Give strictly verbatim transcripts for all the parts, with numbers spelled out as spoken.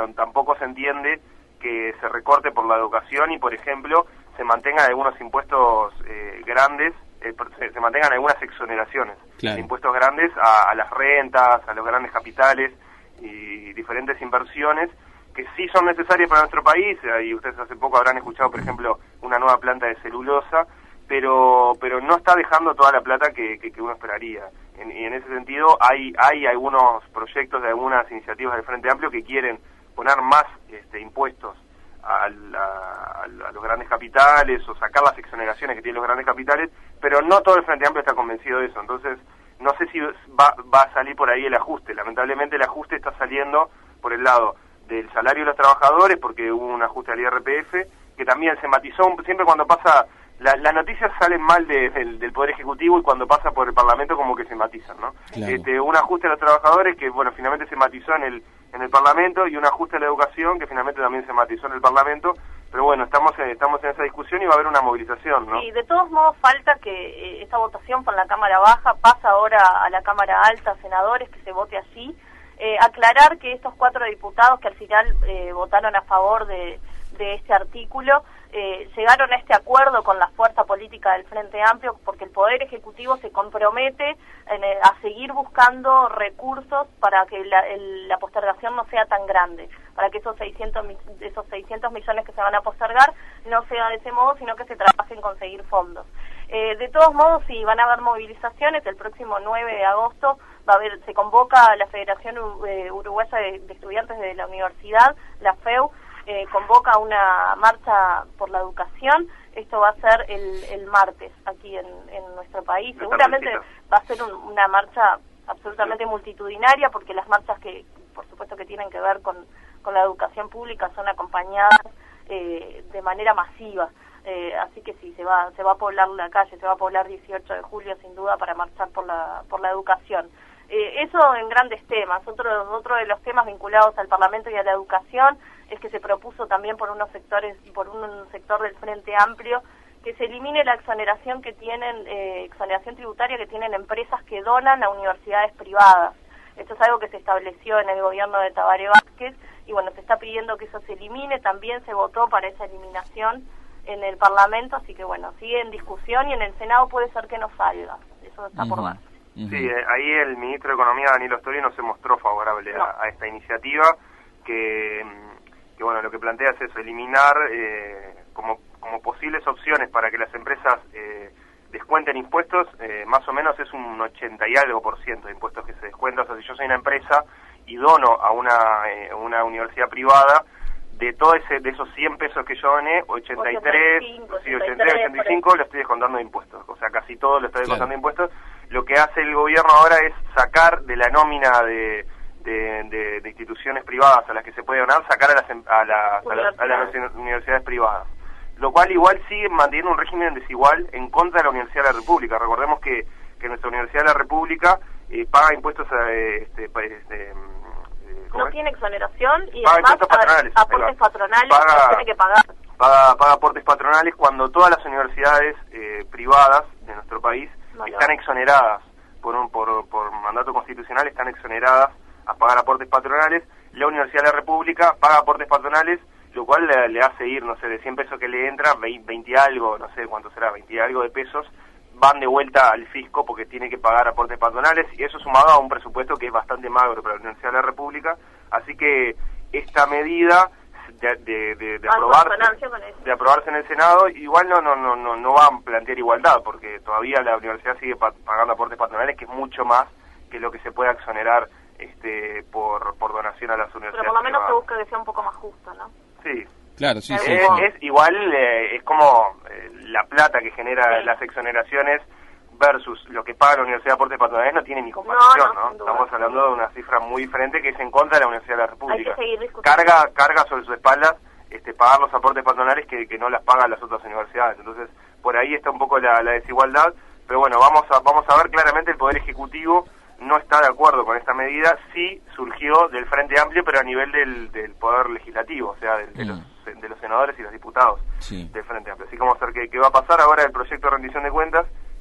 bueno, tampoco se entiende que se recorte por la educación y, por ejemplo, se mantengan algunos impuestos eh, grandes, eh, se, se mantengan algunas exoneraciones claro. de impuestos grandes a, a las rentas, a los grandes capitales y diferentes inversiones que sí son necesarias para nuestro país, y ustedes hace poco habrán escuchado, por ejemplo, una nueva planta de celulosa, pero pero no está dejando toda la plata que, que, que uno esperaría. En, y en ese sentido hay hay algunos proyectos de algunas iniciativas del Frente Amplio que quieren poner más este, impuestos a, la, a los grandes capitales o sacar las exoneraciones que tienen los grandes capitales, pero no todo el Frente Amplio está convencido de eso. Entonces, no sé si va, va a salir por ahí el ajuste. Lamentablemente el ajuste está saliendo por el lado del salario de los trabajadores, porque hubo un ajuste al I R P F, que también se matizó, siempre cuando pasa, la, las noticias salen mal de, del, del Poder Ejecutivo y cuando pasa por el Parlamento como que se matizan, ¿no? Claro. Este, un ajuste a los trabajadores que, bueno, finalmente se matizó en el en el Parlamento, y un ajuste a la educación que finalmente también se matizó en el Parlamento, pero bueno, estamos en, estamos en esa discusión y va a haber una movilización, ¿no? Sí, de todos modos falta que eh, esta votación por la Cámara Baja pasa ahora a la Cámara Alta, senadores, que se vote allí. Eh, aclarar que estos cuatro diputados que al final eh, votaron a favor de, de este artículo eh, llegaron a este acuerdo con la fuerza política del Frente Amplio porque el Poder Ejecutivo se compromete en, eh, a seguir buscando recursos para que la, el, la postergación no sea tan grande, para que esos seiscientos, esos seiscientos millones que se van a postergar no sea de ese modo, sino que se trabaje en conseguir fondos. Eh, de todos modos, sí, van a haber movilizaciones. El próximo nueve de agosto va a haber, se convoca a la Federación Uruguaya de, de Estudiantes de la Universidad, la F E U, eh, convoca una marcha por la educación. Esto va a ser el, el martes aquí en, en nuestro país. Seguramente va a ser un, una marcha absolutamente multitudinaria, porque las marchas que, por supuesto, que tienen que ver con, con la educación pública son acompañadas eh, de manera masiva. Eh, así que sí, se va se va a poblar la calle, se va a poblar dieciocho de julio sin duda para marchar por la por la educación. Eh, eso en grandes temas. Otro otro de los temas vinculados al Parlamento y a la educación es que se propuso también por unos sectores por un sector del Frente Amplio que se elimine la exoneración que tienen eh, exoneración tributaria que tienen empresas que donan a universidades privadas. Esto es algo que se estableció en el gobierno de Tabaré Vázquez y bueno, se está pidiendo que eso se elimine. También se votó para esa eliminación en el Parlamento, así que bueno, sigue en discusión y en el Senado puede ser que no salga, eso está uh-huh. por ver. Uh-huh. Sí, eh, ahí el ministro de Economía, Danilo Stori, no se mostró favorable no. a, a esta iniciativa, que, que bueno, lo que plantea es eso, eliminar eh, como, como posibles opciones para que las empresas eh, descuenten impuestos, eh, más o menos es un ochenta y algo por ciento de impuestos que se descuentan. O sea, si yo soy una empresa y dono a una, eh, una universidad privada, de todo ese, de esos cien pesos que yo doné, ochenta y tres, sí, ochenta y tres, ochenta y cinco lo estoy descontando de impuestos, o sea, casi todo lo estoy descontando de impuestos. Lo que hace el gobierno ahora es sacar de la nómina de, de, de, de instituciones privadas a las que se puede donar, sacar a las, a las, a las, a las universidades privadas, lo cual igual sigue manteniendo un régimen desigual en contra de la Universidad de la República. Recordemos que, que nuestra Universidad de la República eh, paga impuestos a este, este no es? tiene exoneración y paga además patronales, aportes patronales paga, tiene que pagar. Paga, paga aportes patronales cuando todas las universidades eh, privadas de nuestro país no, están no. exoneradas por, un, por, por mandato constitucional, están exoneradas a pagar aportes patronales. La Universidad de la República paga aportes patronales, lo cual le, le hace ir, no sé, de cien pesos que le entra, veinte y algo, no sé cuánto será, veinte y algo de pesos, van de vuelta al fisco porque tiene que pagar aportes patronales, y eso sumado a un presupuesto que es bastante magro para la Universidad de la República. Así que esta medida de, de, de, de, aprobarse, de aprobarse en el Senado igual no no no no no va a plantear igualdad, porque todavía la universidad sigue pagando aportes patronales, que es mucho más que lo que se pueda exonerar este por por donación a las universidades. Pero por lo menos privadas. Se busca que sea un poco más justo, ¿no? Sí. Claro, sí, sí. Es, sí. es igual, eh, es como eh, la plata que genera sí. las exoneraciones versus lo que paga la Universidad de Aportes Patronales no tiene ni comparación, ¿no? ¿no? Estamos hablando de una cifra muy diferente que es en contra de la Universidad de la República. Carga carga sobre sus espaldas este, pagar los aportes patronales que, que no las pagan las otras universidades. Entonces, por ahí está un poco la, la desigualdad, pero bueno, vamos a vamos a ver. Claramente el Poder Ejecutivo no está de acuerdo con esta medida. Sí surgió del Frente Amplio, pero a nivel del, del Poder Legislativo, o sea, del, de, los, de los senadores y los diputados sí. del Frente Amplio. Así que vamos a ver qué, qué va a pasar ahora. El proyecto de rendición de cuentas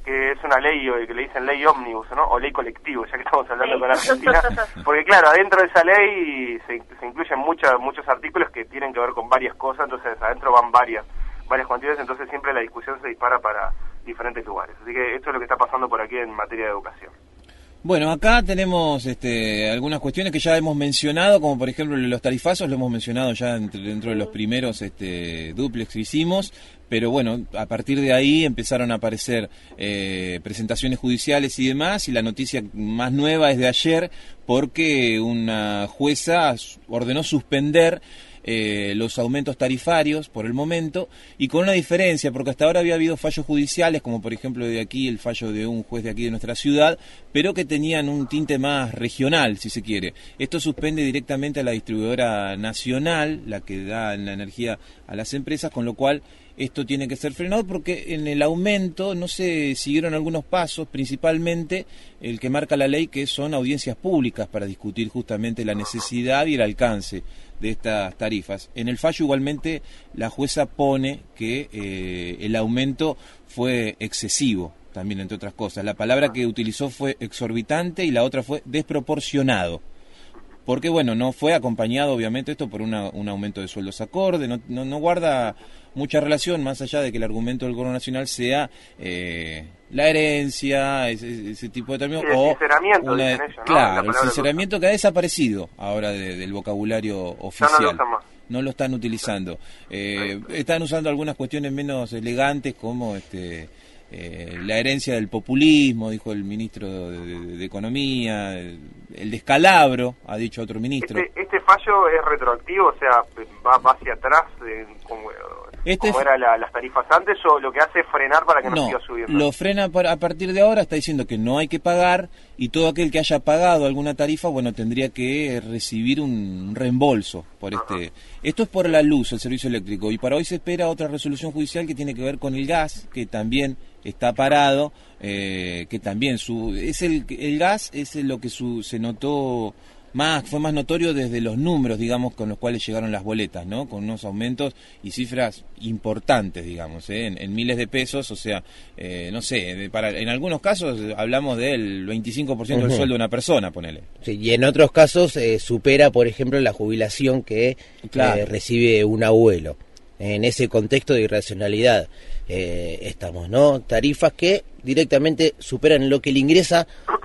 que es una ley que le dicen ley ómnibus, ¿no? O ley colectivo, ya que estamos hablando con Argentina, porque claro, adentro de esa ley se, se incluyen muchas, muchos artículos que tienen que ver con varias cosas, entonces adentro van varias, varias cuantidades, entonces siempre la discusión se dispara para diferentes lugares. Así que esto es lo que está pasando por aquí en materia de educación. Bueno, acá tenemos este, algunas cuestiones que ya hemos mencionado, como por ejemplo los tarifazos, lo hemos mencionado ya entre, dentro de los primeros este, duplex que hicimos, pero bueno, a partir de ahí empezaron a aparecer eh, presentaciones judiciales y demás, y la noticia más nueva es de ayer, porque una jueza ordenó suspender Eh, los aumentos tarifarios por el momento, y con una diferencia, porque hasta ahora había habido fallos judiciales, como por ejemplo de aquí el fallo de un juez de aquí de nuestra ciudad, pero que tenían un tinte más regional, si se quiere. Esto suspende directamente a la distribuidora nacional, la que da la energía a las empresas, con lo cual esto tiene que ser frenado, porque en el aumento no se siguieron algunos pasos, principalmente el que marca la ley, que son audiencias públicas para discutir justamente la necesidad y el alcance de estas tarifas. En el fallo igualmente la jueza pone que eh, el aumento fue excesivo, también entre otras cosas. La palabra que utilizó fue exorbitante y la otra fue desproporcionado. Porque bueno, no fue acompañado obviamente esto por una, un aumento de sueldos acorde, no, no, no guarda mucha relación, más allá de que el argumento del gobierno nacional sea eh, la herencia, ese, ese tipo de términos, sí, el o sinceramiento, una, dicen ellos, ¿no? claro, el sinceramiento que ha desaparecido ahora de, del vocabulario oficial. No, no, lo no lo están utilizando. Eh, están usando algunas cuestiones menos elegantes, como este eh, la herencia del populismo, dijo el ministro de, de, de Economía, el, el descalabro, ha dicho otro ministro. Este, este fallo es retroactivo, o sea, va, va hacia atrás, de, como, este como eran la, las tarifas antes, o lo que hace es frenar para que no, no siga subiendo. Lo frena para, a partir de ahora, está diciendo que no hay que pagar, y todo aquel que haya pagado alguna tarifa, bueno, tendría que recibir un reembolso por este. Ajá. Esto es por la luz, el servicio eléctrico, y para hoy se espera otra resolución judicial que tiene que ver con el gas, que también está parado, eh, que también su es el el gas es lo que su, se notó más, fue más notorio desde los números, digamos, con los cuales llegaron las boletas, ¿no? Con unos aumentos y cifras importantes, digamos, ¿eh? en, en miles de pesos, o sea, eh, no sé, de, para, en algunos casos hablamos del veinticinco por ciento uh-huh. del sueldo de una persona, ponele. Sí, y en otros casos eh, supera, por ejemplo, la jubilación que claro. eh, recibe un abuelo. En ese contexto de irracionalidad eh, estamos, ¿no? Tarifas que directamente superan lo que le ingresa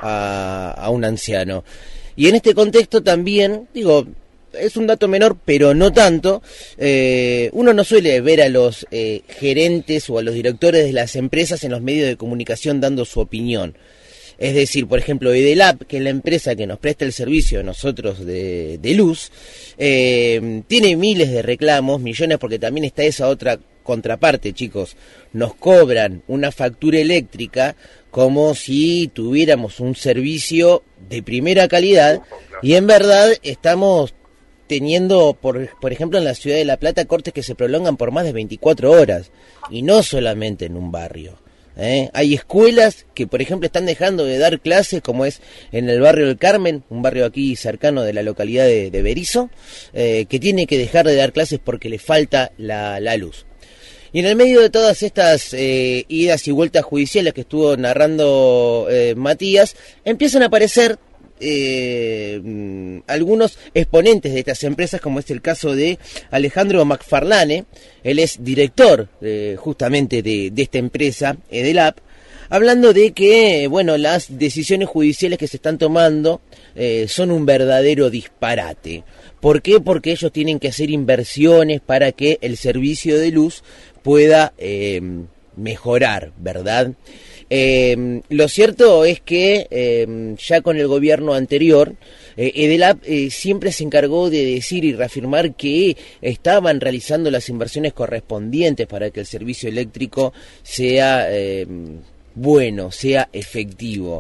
a, a un anciano. Y en este contexto también, digo, es un dato menor, pero no tanto, eh, uno no suele ver a los eh, gerentes o a los directores de las empresas en los medios de comunicación dando su opinión. Es decir, por ejemplo, Edelap, que es la empresa que nos presta el servicio a nosotros de, de luz, eh, tiene miles de reclamos, millones, porque también está esa otra contraparte, chicos. Nos cobran una factura eléctrica como si tuviéramos un servicio de primera calidad, y en verdad estamos teniendo, por, por ejemplo, en la ciudad de La Plata, cortes que se prolongan por más de veinticuatro horas, y no solamente en un barrio. ¿Eh? Hay escuelas que, por ejemplo, están dejando de dar clases, como es en el barrio del Carmen, un barrio aquí cercano de la localidad de, de Berisso, eh, que tiene que dejar de dar clases porque le falta la, la luz. Y en el medio de todas estas eh, idas y vueltas judiciales que estuvo narrando eh, Matías, empiezan a aparecer Eh, algunos exponentes de estas empresas, como es el caso de Alejandro Macfarlane. Él es director eh, justamente de, de esta empresa, Edelap, hablando de que, bueno, las decisiones judiciales que se están tomando eh, son un verdadero disparate. ¿Por qué? Porque ellos tienen que hacer inversiones para que el servicio de luz pueda eh, mejorar, ¿verdad? Eh, lo cierto es que eh, ya con el gobierno anterior, eh, Edelap eh, siempre se encargó de decir y reafirmar que estaban realizando las inversiones correspondientes para que el servicio eléctrico sea eh, bueno, sea efectivo.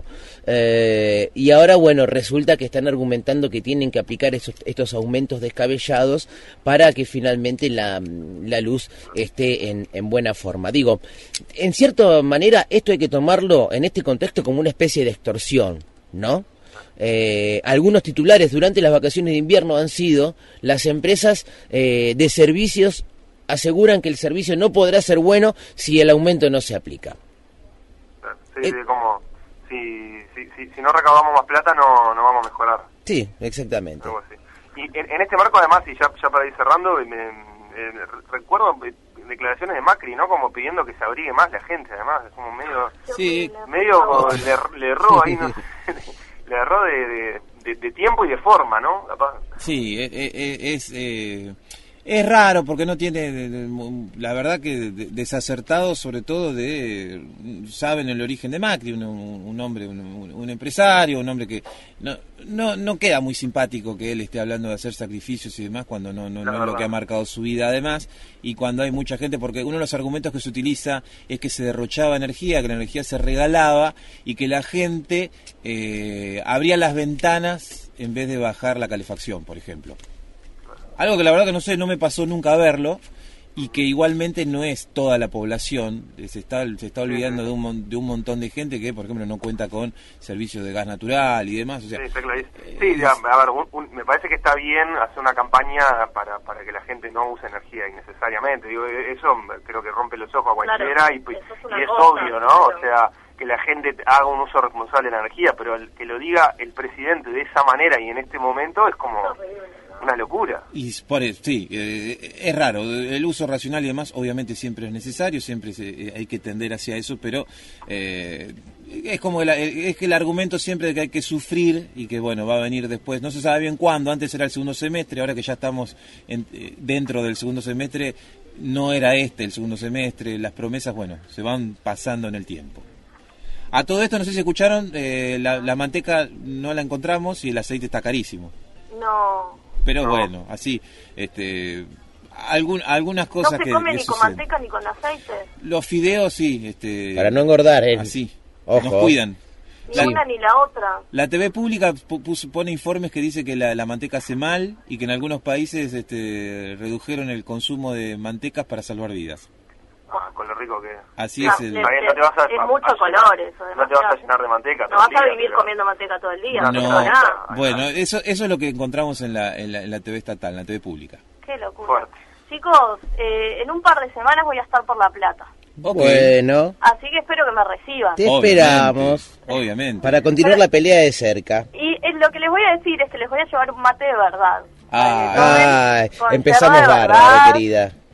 Eh, y ahora, bueno, resulta que están argumentando que tienen que aplicar esos, estos aumentos descabellados para que finalmente la, la luz esté en, en buena forma. Digo, en cierta manera esto hay que tomarlo en este contexto como una especie de extorsión, ¿no? Eh, algunos titulares durante las vacaciones de invierno han sido: las empresas eh, de servicios aseguran que el servicio no podrá ser bueno si el aumento no se aplica. Sí, Eh, de como si, si, si, si no recaudamos más plata no, no vamos a mejorar. Sí, exactamente. Algo así. Y en, en este marco, además, y ya, ya para ir cerrando, me, eh, recuerdo declaraciones de Macri, ¿no? Como pidiendo que se abrigue más la gente, además, es como medio... Sí. Medio le, le erró ahí, ¿no? Le erró de, de, de, de tiempo y de forma, ¿no? Capaz. Sí, es... es eh... Es raro porque no tiene, de, de, la verdad que de, desacertado, sobre todo de, saben el origen de Macri, un, un hombre, un, un empresario, un hombre que no, no no queda muy simpático que él esté hablando de hacer sacrificios y demás cuando no no, no es lo que ha marcado su vida además, y cuando hay mucha gente, porque uno de los argumentos que se utiliza es que se derrochaba energía, que la energía se regalaba y que la gente eh, abría las ventanas en vez de bajar la calefacción, por ejemplo. Algo que la verdad que no sé, no me pasó nunca a verlo, y que igualmente no es toda la población, se está se está olvidando de un de un montón de gente que, por ejemplo, no cuenta con servicios de gas natural y demás. O sea, sí, está clarísimo. Sí, ya, a ver, un, un, me parece que está bien hacer una campaña para para que la gente no use energía innecesariamente. Digo, eso creo que rompe los ojos a cualquiera, claro, y, es y es cosa, obvio, ¿no? pero... O sea, que la gente haga un uso responsable de la energía, pero el, que lo diga el presidente de esa manera y en este momento es como... una locura. Y por eso, sí, eh, es raro. El uso racional y demás obviamente siempre es necesario, siempre se, eh, hay que tender hacia eso, pero eh, es como el, es que el argumento siempre de que hay que sufrir y que bueno, va a venir después, no se sabe bien cuándo, antes era el segundo semestre, ahora que ya estamos en, eh, dentro del segundo semestre, no era este el segundo semestre, las promesas, bueno, se van pasando en el tiempo. A todo esto, no sé si escucharon, eh, la, la manteca no la encontramos y el aceite está carísimo. No... Pero no. bueno, así, este, algún, algunas cosas que... No se come que ni con suceden. manteca ni con aceite. Los fideos sí, este... Para no engordar, ¿eh? Así, Ojo. nos cuidan. Ni La, una ni la otra. la T V pública puso, pone informes que dice que la, la manteca hace mal y que en algunos países este, redujeron el consumo de mantecas para salvar vidas. Ah, con lo rico que es. Así No, es el... le- Está bien, no te vas a- es a- mucho a- color eso. No te vas a demasiado. llenar de manteca No todo vas el a día, vivir pero- comiendo manteca todo el día. No, No, No, nada. bueno, eso eso es lo que encontramos en la, en la, en la T V estatal, en la T V pública. Qué locura. Fuerte. Chicos, eh, en un par de semanas voy a estar por La Plata. Ok. Bueno, Así que espero que me reciban. te Obviamente, esperamos Obviamente. para continuar la pelea de cerca. Y eh, lo que les voy a decir es que les voy a llevar un mate de verdad. Ah, Para que tomen Ay, con empezamos yerba de bárbaro, verdad. querida.